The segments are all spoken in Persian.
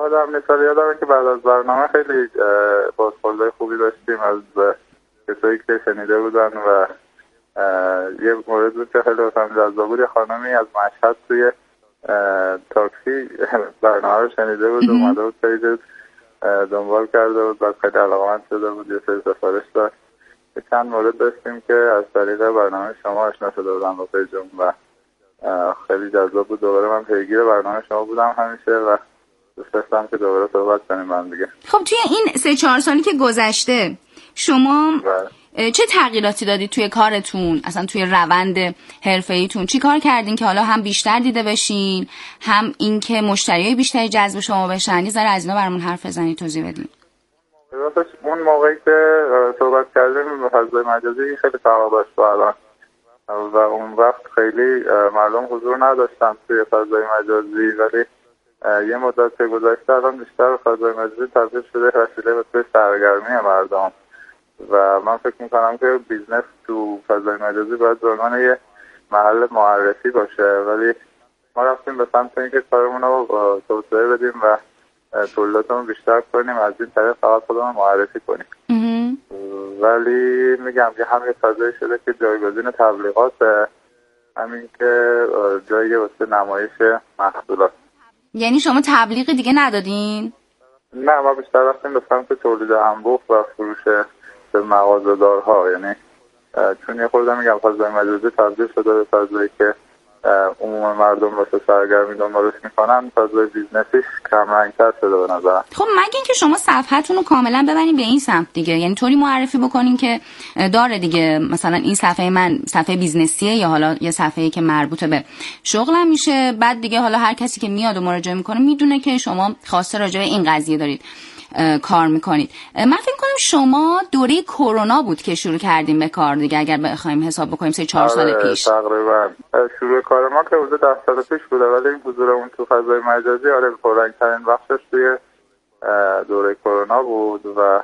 یادم نیست، یادمه که بعد از برنامه خیلی بازخوردهای خوبی داشتیم از کسایی که شنیده بودن و یه مورد بود که خیلی واسم جذاب بود. یه خانمی از مشهد توی تاکسی برنامه رو شنیده بود، اومده بود پیج دنبال کرده بود، بعد خیلی علاقه‌مند شده بود، یه سری سفارش داشت. چند مورد داشتیم که از طریق برنامه شما آشنا شده بودن با پیجم و خیلی جذاب بود. دوباره من پیگیر برنامه شما بودم همیشه و دوست داشتم که دوباره صحبت کنیم من دیگه. خب توی این 3-4 سالی که گذشته شما چه تغییراتی دادید توی کارتون، اصلا توی روند حرفه‌ایتون؟ چی کار کردین که حالا هم بیشتر دیده بشین، هم این که مشتریای بیشتری جذب شما بشن؟ یه ذره از اینا برامون حرف بزنید، توضیح بدین. اون موقعی که صحبت کردیم به فضای مجازی خیلی فرق داشت با الان و اون وقت خیلی مردم حضور نداشتن توی فضای مجازی، ولی یه مدت که گذشته الان بیشتر فضای مجازی تبدیل شده وسیله واسه سرگرمی مردم و من فکر میکنم که بیزنس تو فضای مجازی باید به عنوان یه محل معرفی باشه، ولی ما رفتیم به سمت اینکه کارمون رو توسعه بدیم و تولیداتمون بیشتر کنیم، از این طریق فقط خودمون معرفی کنیم. ولی میگم که همین فضایی شده که جایگزین تبلیغات، همین که جایی واسه نمایش محصولات. یعنی شما تبلیغی دیگه ندادین؟ نه، ما بیشتر رفتیم به سمت تولید انبوه و فروش به مغازه‌دارها، یعنی چون یه خورده میگم فضای مجازی تبدیل شده به فضایی که عموم مردم واسه سرگرمی دنبالش میکنن، فضای بیزنسیش کم رنگ‌تر شده به نظرم. خب مگه اینکه شما صفحتون رو کاملا ببرین به این سمت دیگه، یعنی طوری معرفی بکنین که داره دیگه، مثلا این صفحه من صفحه بیزنسیه یا حالا یه صفحه‌ای که مربوط به شغلم میشه، بعد دیگه حالا هر کسی که میاد و مراجعه میکنه میدونه که شما خواسته راجع به این قضیه دارید کار میکنید. من فکر کنم شما دوره کرونا بود که شروع کردیم به کار دیگه، اگر بخوایم حساب بکنیم 3-4 سال پیش. تقریبا شروع کار ما که حدود 10 سال پیش بوده، ولی حضورمون تو فضای مجازی پررنگ‌ترین بخشش توی دوره کرونا بود و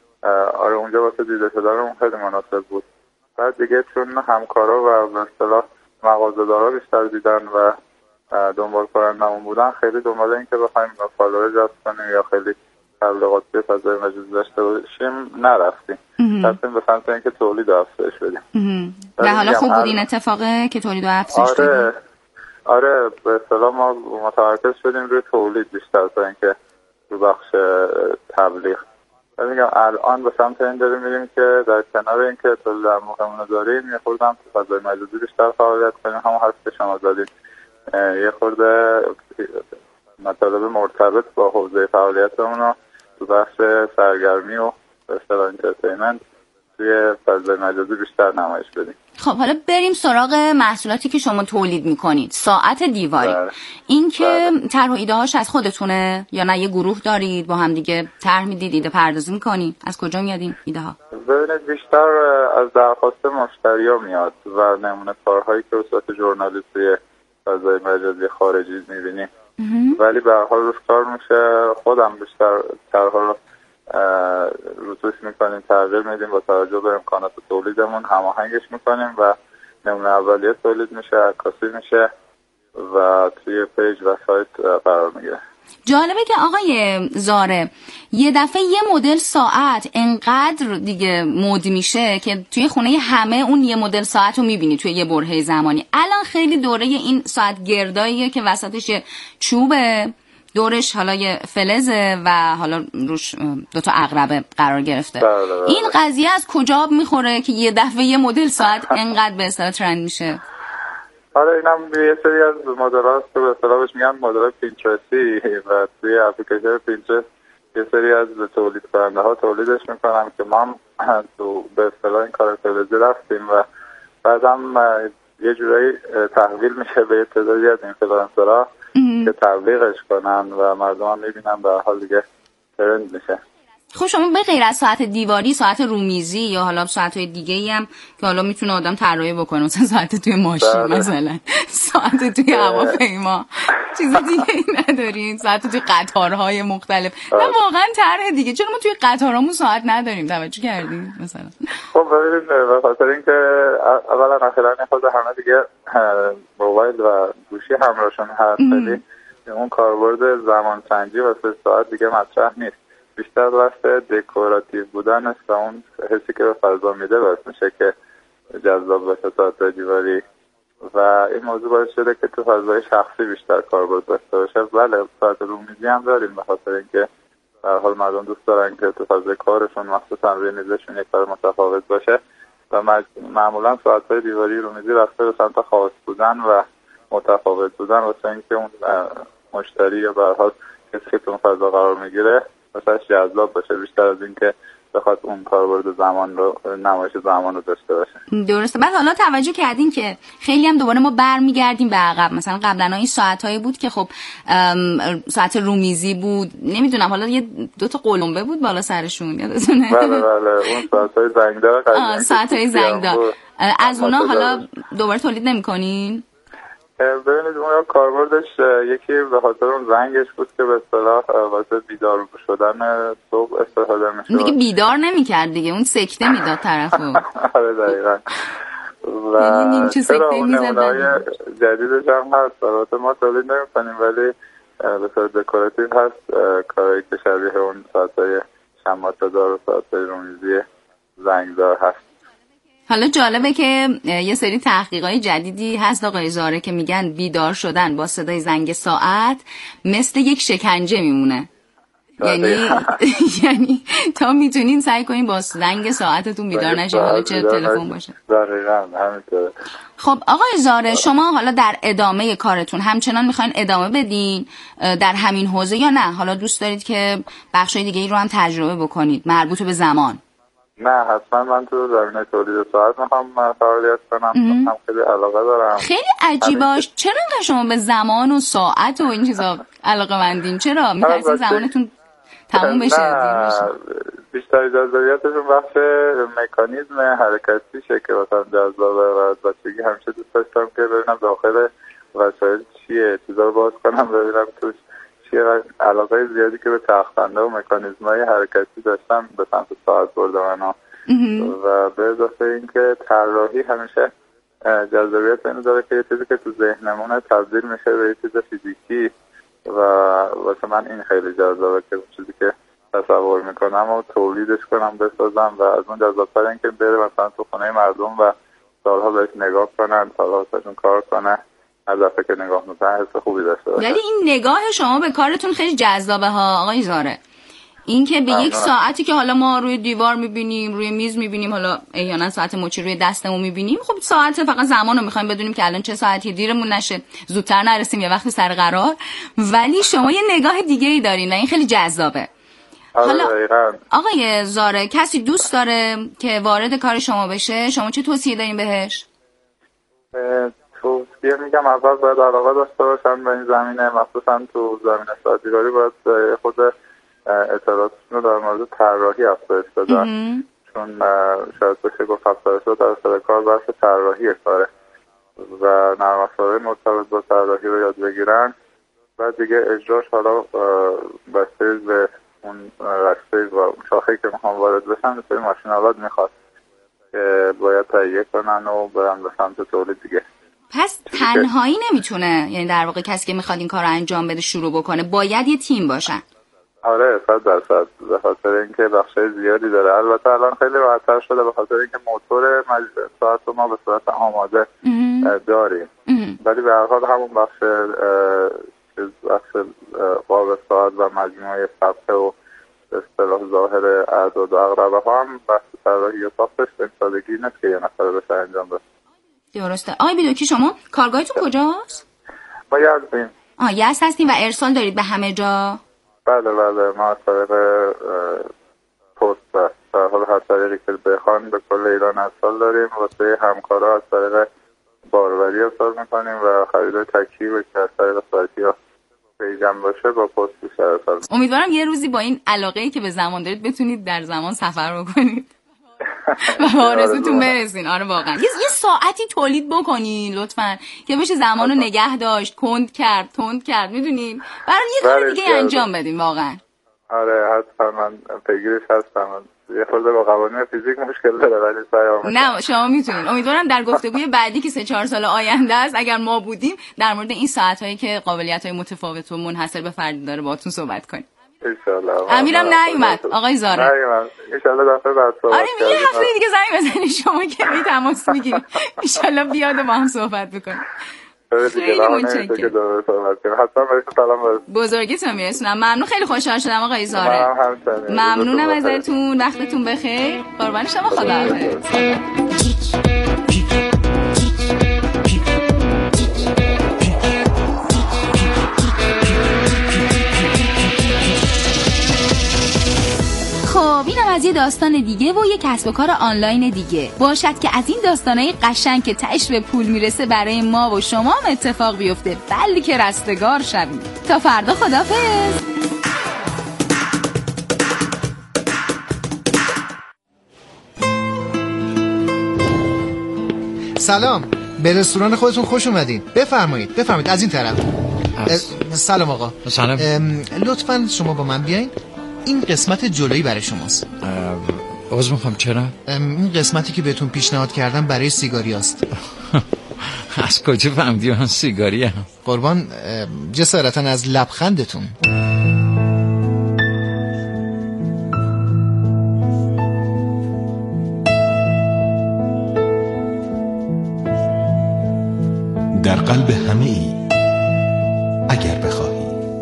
اونجا واسه دیده شدنمون خیلی مناسب بود. بعد دیگه چون همکارا و به اصطلاح مغازه‌دارا بیشتر دیدن و دنبال کنندمون بودن، خیلی دنبال این که بخوایم فالوور جذب کنیم یا خیلی تبلیغات به فضای مجازی داشته باشیم نرفتیم. رفتیم به سمت اینکه تولید و افزایش بدیم. و حالا خوب بود این اتفاقه که تولید و افزایش بدیم. آره به اصطلاح ما متمرکز شدیم روی تولید بیشتر تا اینکه رو بخش تبلیغ. میگم الان به سمت این داریم میریم که در کنار اینکه تولید انبوهمون رو داریم یه خورده هم تو فضای مجازی بیشتر فعالیت کنیم. همون حرفی که شما زدید، یه خورده مطالب مرتبط با حوزه فعالیتمون رو تو بخش سرگرمی و به اصطلاح انترتینمنت توی فضای مجازی بیشتر نمایش بدیم. خب حالا بریم سراغ محصولاتی که شما تولید میکنید. ساعت دیواری، این که طرح و ایده هاش از خودتونه یا نه یه گروه دارید با هم دیگه طرح میدید، ایده پردازی میکنید؟ از کجا میاد این ایده ها؟ ببینید بیشتر از درخواست مشتریا میاد و نمونه کارهایی که به صورت ژورنالیست توی فضای مجازی خارجی میبینیم، ولی به هر حال روش کار میشه. خودم بیشتر طرح‌ها رو روتوش میکنیم، تغییر میدیم با توجه به امکانات تولیدمون، هماهنگش میکنیم و نمونه اولیه تولید میشه، عکاسی میشه و توی پیج و سایت قرار میگیره. جالبه که آقای زاره یه دفعه یه مدل ساعت انقدر دیگه مد میشه که توی خونه همه اون یه مدل ساعت رو میبینی توی یه برهه زمانی. الان خیلی دوره این ساعت گرداییه که وسطش یه چوبه، دورش حالا یه فلزه و حالا روش 2 عقربه قرار گرفته. این قضیه از کجا میخوره که یه دفعه یه مدل ساعت انقدر به اصطلاح ترند میشه؟ آره اینم یه سری از مدل‌هاست که به اصطلاح بهش میگن مدل پینترستی و توی اپلیکیشن پینترست یه سری از تولید کننده ها تولیدش میکنن که ما هم تو به اصطلاح این کار تلویزیون رفتیم و بعد هم یه جورایی تحویل میشه به تعدادی از اینفلوئنسرها که تبلیغش کنن و مردم هم میبینن به حال دیگه ترند میشه. خب شما به غیر از ساعت دیواری، ساعت رومیزی یا حالا ساعت‌های دیگه‌ای هم که حالا میتونه آدم طراحی بکنه، مثلا ساعت توی ماشین مثلا ساعت توی هواپیما، چیز دیگه‌ای ندارین؟ ساعت توی قطارهای مختلف؟ نه واقعا طرح دیگه. چرا ما توی قطارامون ساعت نداریم؟ توجه کردین مثلا؟ خب ببینید به خاطر اینکه اولا اخیراً خود همه دیگه موبایل و گوشی همراهشون هست، خیلی اون کاربرد زمانسنجی واسه ساعت دیگه مطرح نیست، بیشتر واسه دکوراتیو بودن است و اون حسی که به فضا میده باعث میشه که جذاب باشه ساعت دیواری و این موضوع باعث شده که تو فضای شخصی بیشتر کاربرد داشته باشه. بله ساعت رومیزی هم داریم به خاطر اینکه به هر حال مردم دوست دارن که تو فضای کارشون مخصوصا روی میزشون یک کار متفاوت باشه و معمولا ساعت‌های دیواری رومیزی رفته به سمت خاص بودن و متفاوت بودن واسه اینکه اون مشتری یا به هر حال کسی که تو اون فضا قرار میگیره واسه جذاب باشه بیشتر از اینکه بخواد اون کاربرد زمان رو نمایش زمان رو داشته باشه. درسته. بعد حالا توجه کردین که خیلی هم دوباره ما برمیگردیم به عقب، مثلا قبلا این ساعتایی بود که خب ساعت رومیزی بود، نمیدونم حالا یه دو تا قلمبه بود بالا سرشون یادتونه؟ بله اون ساعتای زنگدار قدیمی ساعتای زنگدار از اونا حالا دوباره تولید نمی‌کنین؟ ببینید اون کاربردش یکی به خاطر اون زنگش بود که به اصطلاح واسه بیدار شدن صبح استفاده می‌شد. دیگه بیدار نمی‌کرد دیگه، اون سکته میداد طرفو. آره دقیقاً. و چرا اونهای جدیدش هم هست، البته ما تولید نمی‌کنیم ولی به صورت دکوراتیو هست کارهایی که شبیه اون ساعت‌های شمعدار و ساعت‌های رومیزی زنگدار هست. حالا جالبه که یه سری تحقیقات جدیدی هست آقای زاره که میگن بیدار شدن با صدای زنگ ساعت مثل یک شکنجه میمونه. یعنی تا میتونین سعی کنین با زنگ ساعتتون بیدار نشین، حالا چه تلفن باشه. دقیقاً همینطوره. خب آقای زاره شما حالا در ادامه کارتون همچنان میخواین ادامه بدین در همین حوزه یا نه حالا دوست دارید که بخشای دیگه ای رو هم تجربه بکنید مربوط به زمان؟ نه حتما من تو زمینه تولید ساعت میخوام فعالیت کنم، هم خیلی علاقه دارم. خیلی عجیباش چرا انقدر شما به زمان و ساعت و این چیزا علاقه مندین؟ چرا میترسید زمانتون تموم بشه؟ بیشتر جذابیتشون بخش مکانیزم حرکتیشه که واسم جذابه و از بچگی همیشه دوست داشتم که ببینم داخل وسایل چیه، چیزا رو باز کنم ببینم توش چیه و علاقه زیادی که به تخت‌خوانده و مکانیزم‌های حرکتی داشتم به سمت ساعت برده منو و به اضافه اینکه طراحی همیشه جذابیت اینو داره که یه چیزی که تو ذهنمون تبدیل میشه به یه چیز فیزیکی و واسه من این خیلی جذابه که چیزی که تصور میکنم و تولیدش کنم بسازم و از اون جذاب‌تر این که بره مثلا تو خونه مردم و سالها بهش نگاه کنن، سالها بهشون کار کنه، هر دفعه که نگاه میکنن حس خوبی داشته باشه. ولی این نگاه شما به کارتون خیلی جذابه ها آقای زاره، این که به یک ساعتی که حالا ما روی دیوار میبینیم روی میز میبینیم، حالا احیانا ساعت مچی روی دستمون میبینیم، خب ساعت فقط زمانو میخوایم بدونیم که الان چه ساعتی، دیرمون نشه، زودتر نرسیم یه وقتی سر قرار، ولی شما یه نگاه دیگه ای دارین و این خیلی جذابه. حالا آقای زاره کسی دوست داره که وارد کار شما بشه، شما چه توصیه دارین بهش؟ توصیه میگم اول باید علاقه داشته باشن به این زمینه، مخصوصا تو زمینه ساعت دیواری باید خود اطلاعاتشون رو در مورد طراحی افزایش بدن، چون شاید بشه گفت 70% کار بحث طراحی کاره و نرم افزارهای مرتبط با طراحی رو یاد بگیرن، بعد دیگه اجراش حالا بسته به اون رشته و شاخه‌ای که میخوام وارد بشن مثل ماشین‌آلات میخواد که باید تهیه کنن و برن به سمت تولید دیگه. پس تنهایی نمیتونه، یعنی در واقع کسی که میخواد این کار رو انجام بده شروع بکنه باید یه تیم باشن. آره 100% به خاطر اینکه بخشای زیادی داره. البته الان خیلی راحت‌تر شده به خاطر اینکه موتور ساعت رو ما به صورت آماده داریم، ولی به هر حال همون بخش قاب ساعت و مجموعه صفحه و به اصطلاح ظاهر اعداد و اقربه ها هم بحث طراحی و ساختش به سادگی نیست که یه نفر بشه انجام بده. درسته. آقای بیدوکی شما کارگاهتون کجاست؟ ما یزدیم. یزد هستیم و ارسال دارید به همه جا؟ بله ما از طریق پست و در حال هر طریقی که بخوان به کل ایران ارسال داریم. واسه همکارا از طریق باروری ارسال میکنیم و خرید تکیه که از طریق سایتی ها پیجم باشه با پست بیشتر ارسال. امیدوارم یه روزی با این علاقه‌ای که به زمان دارید بتونید در زمان سفر بکنید و آرزوتون برسین. آره واقعا یه ساعتی تولید بکنین لطفاً که بشه زمانو نگه داشت، تند کرد میدونین، برای یه کار دیگه انجام بدین واقعا. آره حتما من پیگیرش هستم. یه خورده با قوانین فیزیک مشکل داره ولی سعی می‌کنم. نه شما میتونید. امیدوارم در گفتگوی بعدی که 3-4 سال آینده است اگر ما بودیم در مورد این ساعت‌هایی که قابلیت‌های متفاوت و منحصر به فردی داره باهاتون صحبت کنیم. ان شاءالله. امیرم نیومد آقای زاره. نیومد. ان شاءالله دفعه بعد صحبت. آره یه هفته دیگه زنگ بزنید شما که می تماس میگیرید. ان شاءالله بیاد با هم صحبت بکنیم. خیلی متشکرم. حتما براتون سلام برسونم. بزرگیتون میرسونم. ممنون، خیلی خوشحال شدم آقای زاره. ممنونم ازتون. وقتتون بخیر. قربان شما. خداحافظ. خب اینم از یه داستان دیگه و یه کسب و کار آنلاین دیگه. باشد که از این داستانای قشنگ که تهش به پول میرسه برای ما و شما هم اتفاق بیفته، بلکه رستگار شویم. تا فردا، خداحافظ. سلام، به رستوران خودتون خوش اومدین. بفرمایید از این طرف. سلام آقا. سلام. لطفاً شما با من بیاین. این قسمت جلویی برای شماست. عذر میخوام، چرا؟ این قسمتی که بهتون پیشنهاد کردم برای سیگاری است. از کجا فهمیدی من سیگاری هم؟ قربان جسارتا از لبخندتون. در قلب همه ای اگر بخواهی.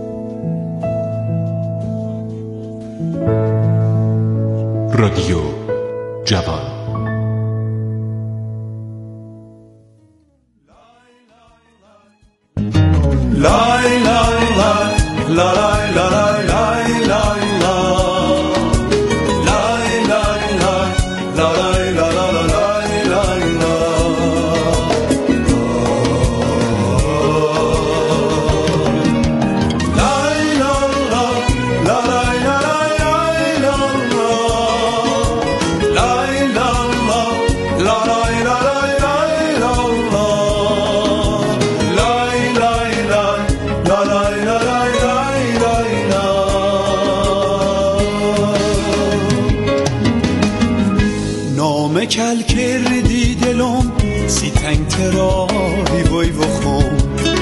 رادیو جوان. لای لای لای لای لای لای لای کل کردی دلم سی تنگ تراری وای و خون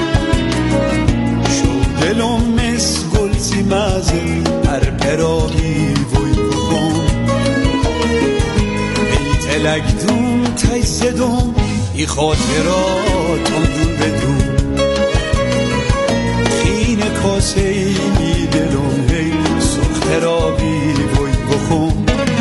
شو دلم مس گل سی مزه هر پرایی وای و خون ای تلک دون تیزدم ای خاطراتم دون بدون خین کاسه ای دلم هی سخت رابی وای و خون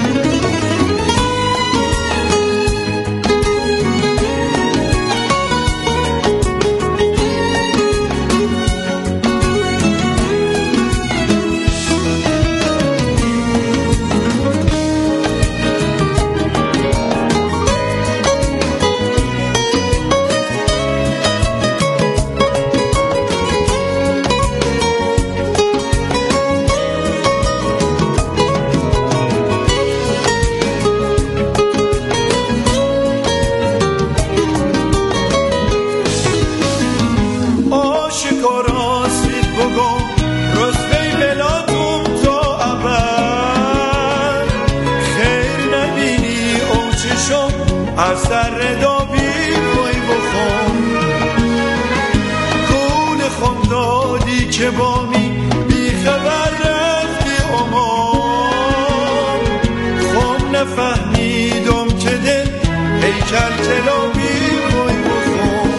که با می بی خبر رفتی امان خم نفهمیدم که دل هیکل تلابی روی بخون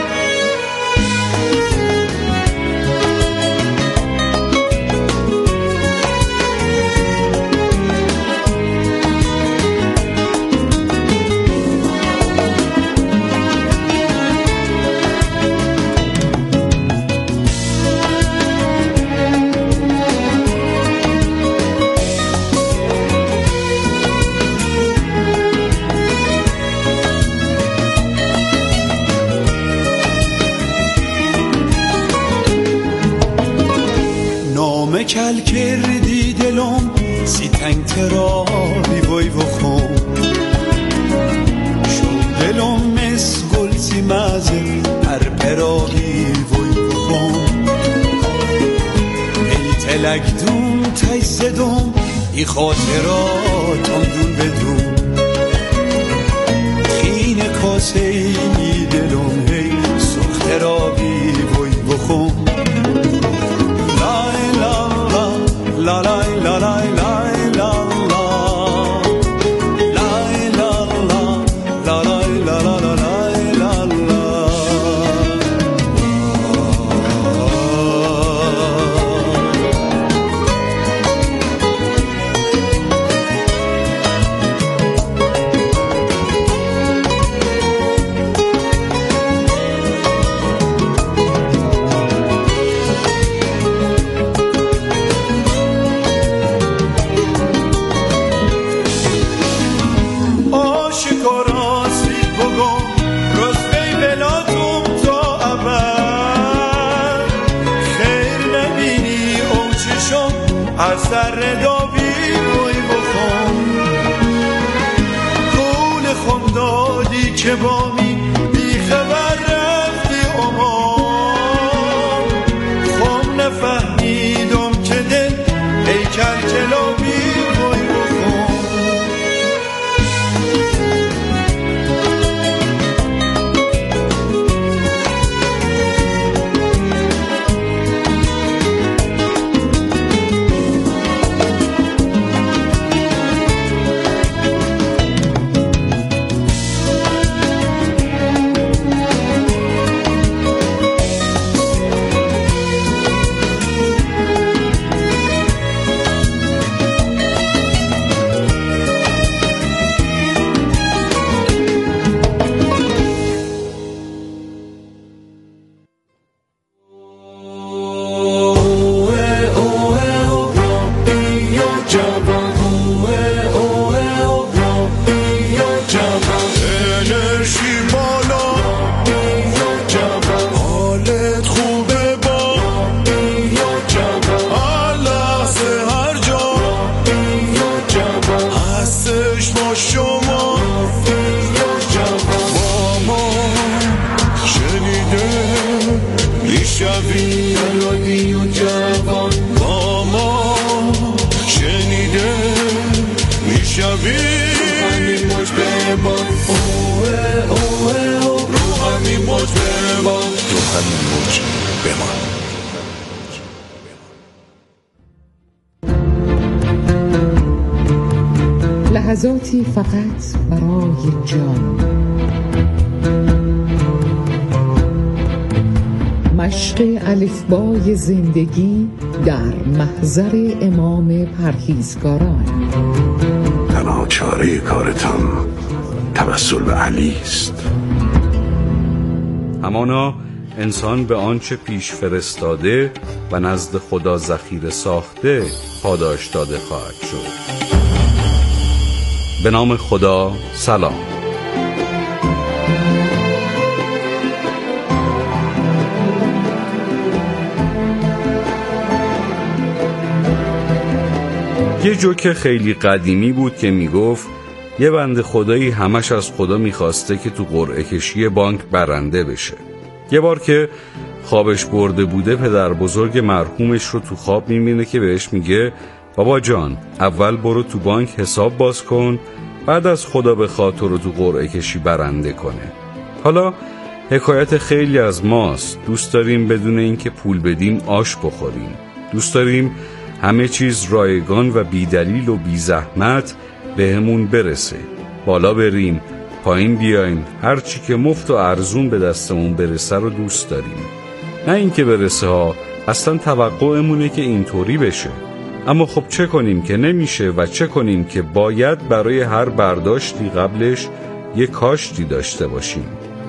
کل کردی دلم سی تنگ تراری وای و خون شو دلم مس گل سی مزه هر پرایی وای و خون ای لگدون تجزدم ای خاطراتم دون بدون خین کاسه ای دلم هی سخت رابی وی بخون لای لا لا لای لا لای لای لا سر داوی روی بخون کول خم دادی که بامی بی خبر رفتی امان خم نفهمیدم که دل ای کلکلابی روی بخون لحظاتی فقط برای جان، مشق الفبای زندگی در محضر امام پرهیزگاران. تنها چاره کارتان توسل به علی است. همانا انسان به آنچه پیش فرستاده و نزد خدا ذخیره ساخته پاداش داده خواهد شد. به نام خدا سلام. یه جوک خیلی قدیمی بود که میگفت یه بنده خدایی همش از خدا میخواسته که تو قرعه کشی بانک برنده بشه. یه بار که خوابش برده بوده پدر بزرگ مرحومش رو تو خواب میبینه که بهش میگه بابا جان اول برو تو بانک حساب باز کن، بعد از خدا بخواد تو رو تو قرعه کشی برنده کنه. حالا حکایت خیلی از ماست، دوست داریم بدون اینکه پول بدیم آش بخوریم، دوست داریم همه چیز رایگان و بی دلیل و بی زحمت بهمون برسه، بالا بریم پایین بیایم، هر چی که مفت و ارزون به دستمون برسه رو دوست داریم. نه اینکه برسه ها، اصلا توقعمونه که اینطوری بشه. اما خب چه کنیم که نمیشه و چه کنیم که باید برای هر برداشتی قبلش یک کاشتی داشته باشیم.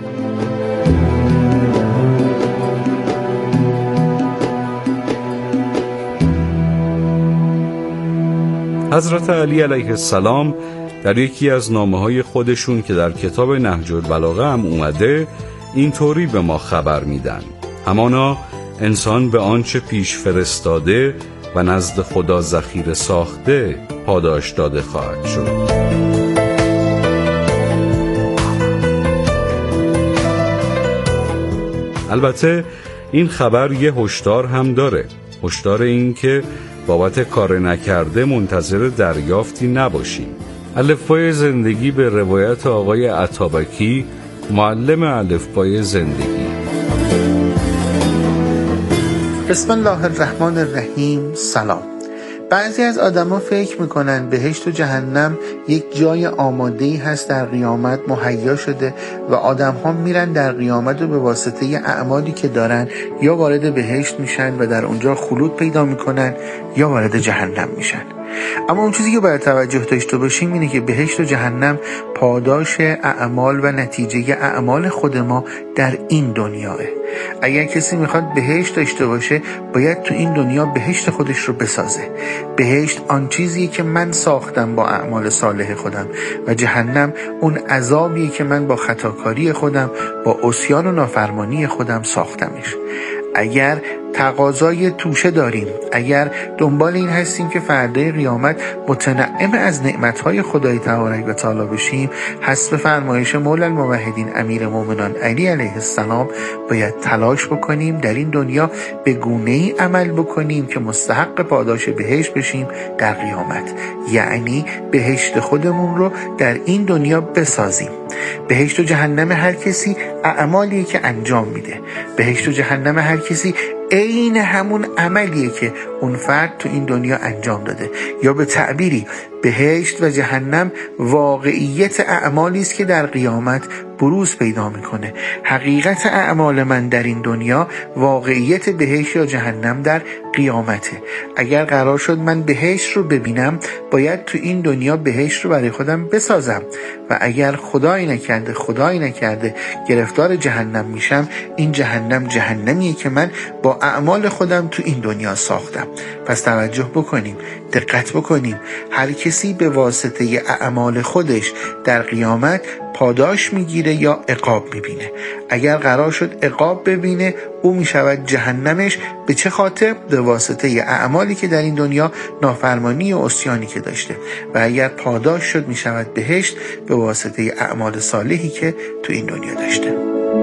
حضرت علی علیه السلام در یکی از نامه‌های خودشون که در کتاب نهج البلاغه هم اومده اینطوری به ما خبر میدن: همانا انسان به آنچه پیش فرستاده و نزد خدا ذخیره ساخته پاداش داده خواهد شد. البته این خبر یه هشدار هم داره. هشدار این که بابت کار نکرده منتظر دریافتی نباشیم. الفبای زندگی به روایت آقای عطابکی، معلم الفبای زندگی. بسم الله الرحمن الرحیم. سلام. بعضی از آدما فکر میکنن بهشت و جهنم یک جای آماده‌ای هست در قیامت مهیا شده و آدم‌ها میرن در قیامت و به واسطه اعمالی که دارن یا وارد بهشت میشن و در اونجا خلود پیدا میکنن یا وارد جهنم میشن. اما اون چیزی که باید توجه داشته باشیم اینه که بهشت و جهنم پاداش اعمال و نتیجه اعمال خود ما در این دنیاه. اگر کسی میخواد بهشت داشته باشه باید تو این دنیا بهشت خودش رو بسازه. بهشت آن چیزیه که من ساختم با اعمال صالح خودم و جهنم اون عذابیه که من با خطاکاری خودم، با عصیان و نافرمانی خودم ساختمش. اگر تقاضای توشه داریم، اگر دنبال این هستیم که فردای قیامت متنعم از نعمتهای خدای تبارک و تعالی بشیم، حسب فرمایش مولا الموحدین امیر مومنان علی علیه السلام باید تلاش بکنیم در این دنیا به گونه‌ای عمل بکنیم که مستحق پاداش بهشت بشیم در قیامت. یعنی بهشت خودمون رو در این دنیا بسازیم. بهشت و جهنم هر کسی اعمالیه که انجام میده. بهشت و جهنم هر کسی عین همون عملیه که اون فرد تو این دنیا انجام داده. یا به تعبیری بهشت و جهنم واقعیت اعمالی است که در قیامت بروز پیدا میکنه. حقیقت اعمال من در این دنیا واقعیت بهشت یا جهنم در قیامته. اگر قرار شد من بهشت رو ببینم باید تو این دنیا بهشت رو برای خودم بسازم و اگر خدای نکرده گرفتار جهنم میشم، این جهنم جهنمیه که من با اعمال خودم تو این دنیا ساختم. پس توجه بکنیم، دقت بکنیم. هر کسی به واسطه اعمال خودش در قیامت پاداش میگیره یا عقاب میبینه. اگر قرار شد عقاب ببینه او میشود جهنمش. به چه خاطر؟ به واسطه اعمالی که در این دنیا نافرمانی و عصیانی که داشته. و اگر پاداش شد میشود بهشت به واسطه اعمال صالحی که تو این دنیا داشته.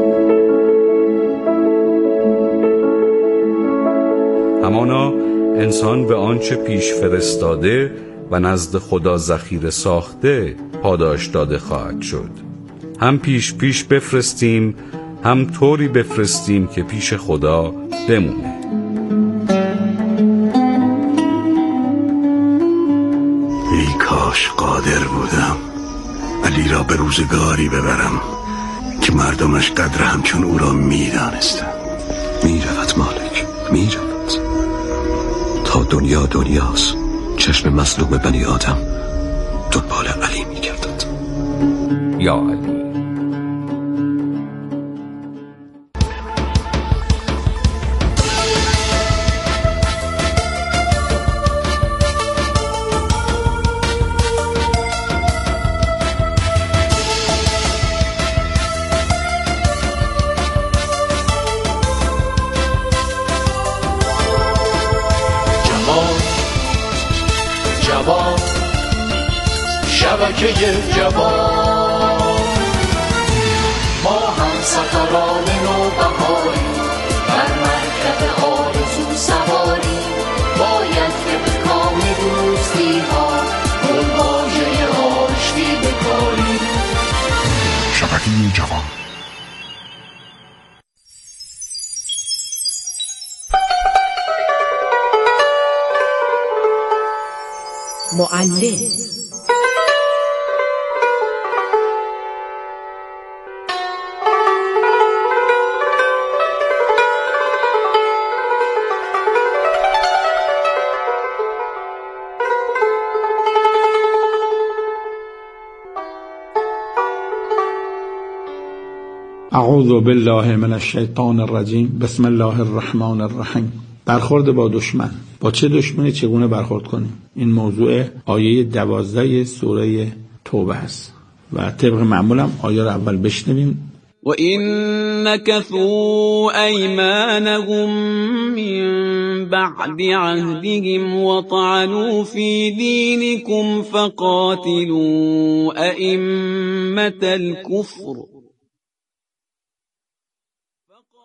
همانا انسان به آنچه پیش فرستاده و نزد خدا ذخیره ساخته پاداش داده خواهد شد. هم پیش بفرستیم، هم طوری بفرستیم که پیش خدا بمونه. ای کاش قادر بودم علی را به روزگاری ببرم که مردمش قدر همچون او را میدانستم. میرود مالک، میرود. تا دنیا دنیاست، چشم مظلوم بنی آدم دنبال علی میگردد. یا علی. شبکه جوان ما هم سفران نوبهاری بر مرکب آرزو سواری باید که به کام دوستی ها گلواژه آشتی بکاری. شبکه جوان. معلم اعوذ بالله من الشیطان الرجیم. بسم الله الرحمن الرحیم. برخورد با دشمن. با چه دشمنی چگونه برخورد کنیم؟ این موضوع آیه 12 سوره توبه است و طبق معمولم آیه رو اول بشنویم. وَإِن نَكَثُوا أَيْمَانَهُم مِّن بَعْدِ عَهْدِهِمْ وَطَعَنُوا فِي دِينِكُمْ فَقَاتِلُوا أَئِمَّةَ الْكُفْرِ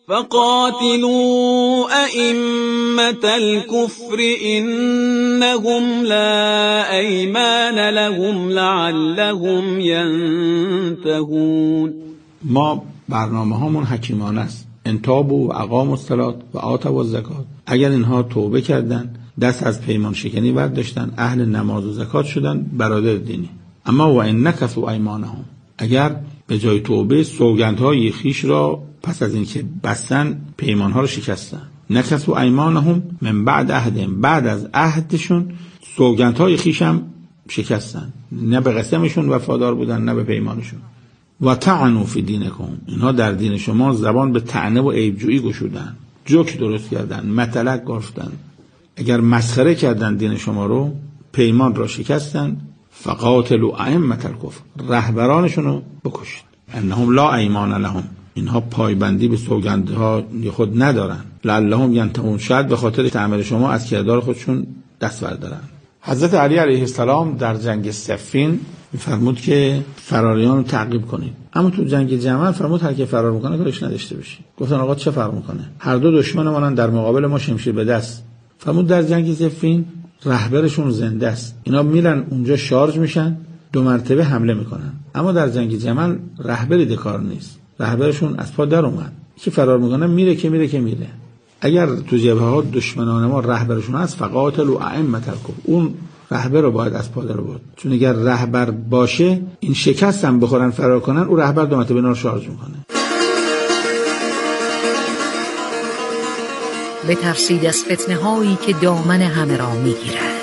فقاتلوا أئمة الكفر إنهم لا أيمان لهم لعلهم ينتهون. ما برنامه هامون حکیمانه است. انتابوا و اقاموا الصلاة و آتوا الزکات. اگر اینها توبه کردن، دست از پیمان شکنی برداشتن، اهل نماز و زکات شدن، برادر دینی. اما و ان نکثوا ایمانهم، اگر به جای توبه سوگندهای خیش را پس از اینکه بستن پیمانها رو شکستن، نکثوا ایمانهم من بعد عهدهم، بعد از عهدشون سوگندهای خیش هم شکستن، نه به قسمشون وفادار بودن نه به پیمانشون. و طعنوا فی دینکم، اینها در دین شما زبان به طعنه و عیبجویی گشودن، جوک درست کردن، مطلق گفتن. اگر مسخره کردن دین شما رو، پیمان را شکستن. فقاتلوا ائمة الکفر، رهبرانشون رو بکشید. انهم لا ایمان لهم، اینها پایبندی به سوگندها خود ندارن. لعلهم ینتهون، شاید به خاطر تعمیر شما از کردار خودشون دست بردارن. حضرت علی علیه السلام در جنگ صفین فرمود که فراریان رو تعقیب کنید، اما تو جنگ جمل فرمود هر کی فرار میکنه کارش نداشته باشی. گفتن آقا چه فرق میکنه؟ هر دو دشمنمونن، در مقابل ما شمشیر به دست. فرمود در جنگ صفین رهبرشون زنده است، اینا میرن اونجا شارژ میشن، 2 مرتبه حمله میکنن. اما در جنگ جمل رهبری دکار نیست، رهبرشون از پا در اومد، که فرار میکنه میره. اگر تو جبهه ها دشمنان ما رهبرشون هست، فقاتلوا ائمة الکفر، اون رهبر رو باید از پا در آورد. چون اگر رهبر باشه این شکست هم بخورن فرار کنن، اون رهبر 2 مرتبه اینا رو شارژ میکنه. بترسید از فتنه هایی که دامن همه را میگیرد.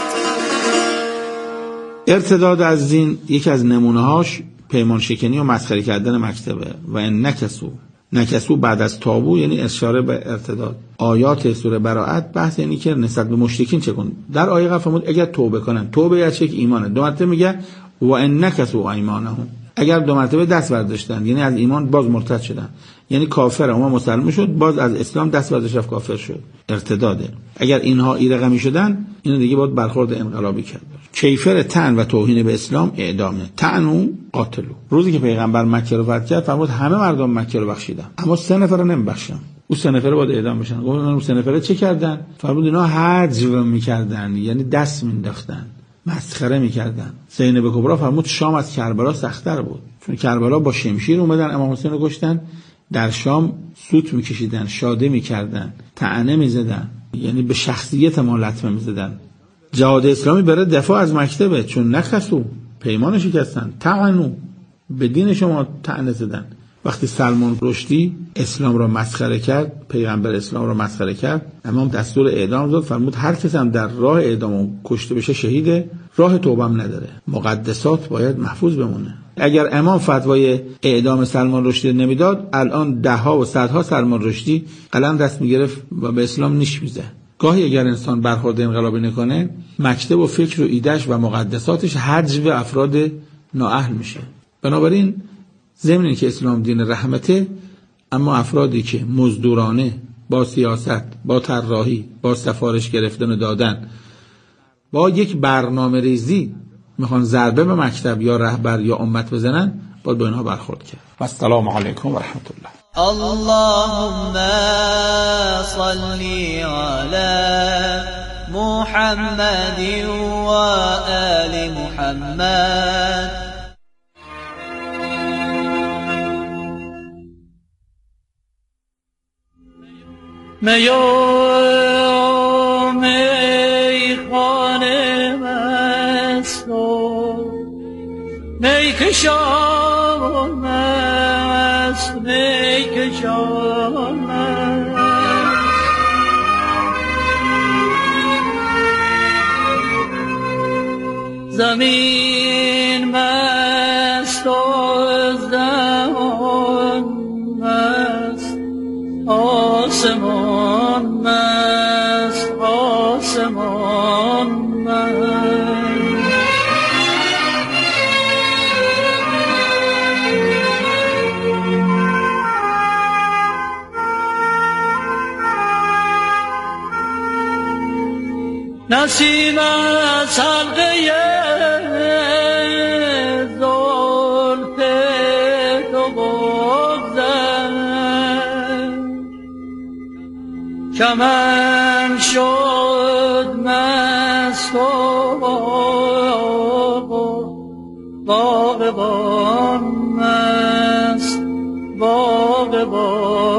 ارتداد از دین یکی از نمونه‌هاش پیمان شکنی و مسخره کردن مکتبه. و ان نکسو بعد از تابو یعنی اشاره به ارتداد. آیات سوره براءت بحث یعنی که نسبت به مشرکین چه کن. در آیه قبل فرمود اگر توبه کنن، توبه یعنی یک ایمانه. 2 مرتبه میگه و ان نکسو ایمانهم، اگر 2 مرتبه دست برداشتن یعنی از ایمان باز مرتد شدن، یعنی کافر اما مسلمان شد، باز از اسلام دست برداشت رفت کافر شد، ارتداده. اگر اینها ایرقمی شدن، اینو دیگه باید برخورد انقلابی کرد. کیفر طعن و توهین به اسلام اعدامه. طعنوا قاتلوا. روزی که پیغمبر مکه رو فتح کرد فرمود همه مردم مکه رو بخشیدم، اما 3 نفر رو نمیبخشم. اون 3 نفر باید اعدام بشن. گفتن اون 3 نفر چه کردن؟ فرمود اینا حجو میکردن، یعنی دست مینداختن، مسخره میکردن. زینب کبرا فرمود شام از کربلا سخت‌تر بود، چون کربلا با شمشیر اومدن امام حسین رو کشتن، در شام سوت میکشیدن، شاده میکردن، طعنه میزدن، یعنی به شخصیت ما لطمه میزدن. جهاد اسلامی برای دفاع از مکتبه، چون نکسو پیمان شکستن، طعنوا به دین شما طعنه زدن. وقتی سلمان رشدی اسلام را مسخره کرد، پیغمبر اسلام را مسخره کرد، امام دستور اعدام داد، فرمود هر کس هم در راه اعدام کشته بشه شهیده، راه توبه هم نداره، مقدسات باید محفوظ بمونه. اگر امام فتوای اعدام سلمان رشدی نمیداد، الان 10 ها و 100 ها سلمان رشدی قلم دست میگرفت و به اسلام نیش میزد. گاهی اگر انسان برخورد انقلابی نکنه، مکتب و فکر و ایدهش و مقدساتش حجو افراد نااهل میشه. بنابراین ضمن اینکه اسلام دین رحمته، اما افرادی که مزدورانه با سیاست، با طراحی، با سفارش گرفتن و دادن، با یک برنامه ریزی میخوان ضربه به مکتب یا رهبر یا امت بزنن، باید با اینها برخورد کرد. و السلام علیکم و رحمت الله. اللهم صل على محمد و آل محمد. میام ای خانه مست و میکشان مست، میکشان مست. زمین مست و زمان مست، آسمان مست، آسمان مست. نسیم از حلقه زلف تو بگذر، کمن شد مست و باغبان مست باغبان